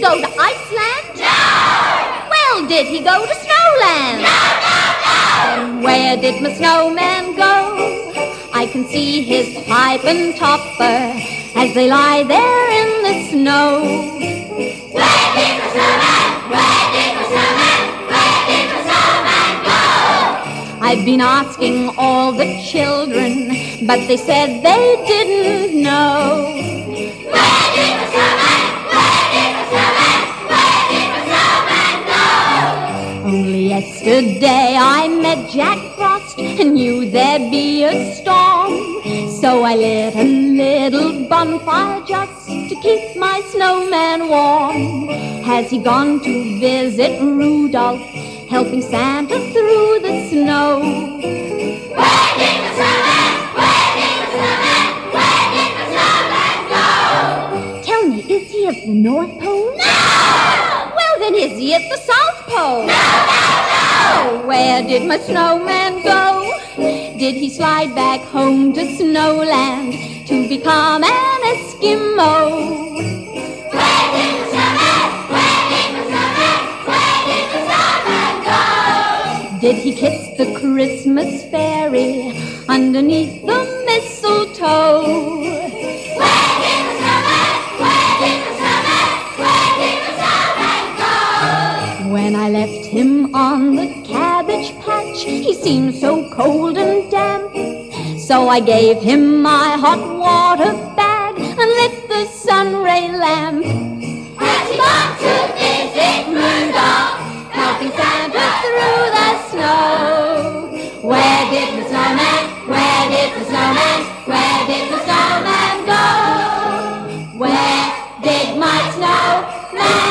go to Iceland? No! Well, did he go to Snowland? No, no, no! Then where did my snowman go? I can see his pipe and topper as they lie there in the snow. Where did my snowman? Where did my snowman? Where did my snowman go? I've been asking all the children, but they said they didn't know. Where did my snowman? Where did my snowman? Where did my snowman go? Only yesterday I met Jack Frost and knew there'd be a storm. So I lit a little bonfire just to keep my snowman warm. Has he gone to visit Rudolph, helping Santa through the snow? Where did the snowman? Where did the snowman? Where did the snowman go? Tell me, is he at the North Pole? No! Well, then is he at the South Pole? No, no, no! Where did my snowman go? Did he slide back home to Snowland to become an Eskimo? Where did the snowman? Where did the snowman? Where did the snowman go? Did he kiss the Christmas fairy underneath the mistletoe? Where did the snowman? Where did the snowman? Where did the snowman go? When I left him on the Cabbage Patch, he seemed so cold and damp. So I gave him my hot water bag and lit the sunray lamp. Has he gone to visit Rudolph, helping Santa through the snow? Where did the snowman? Where did the snowman? Where did the snowman go? Where did my snowman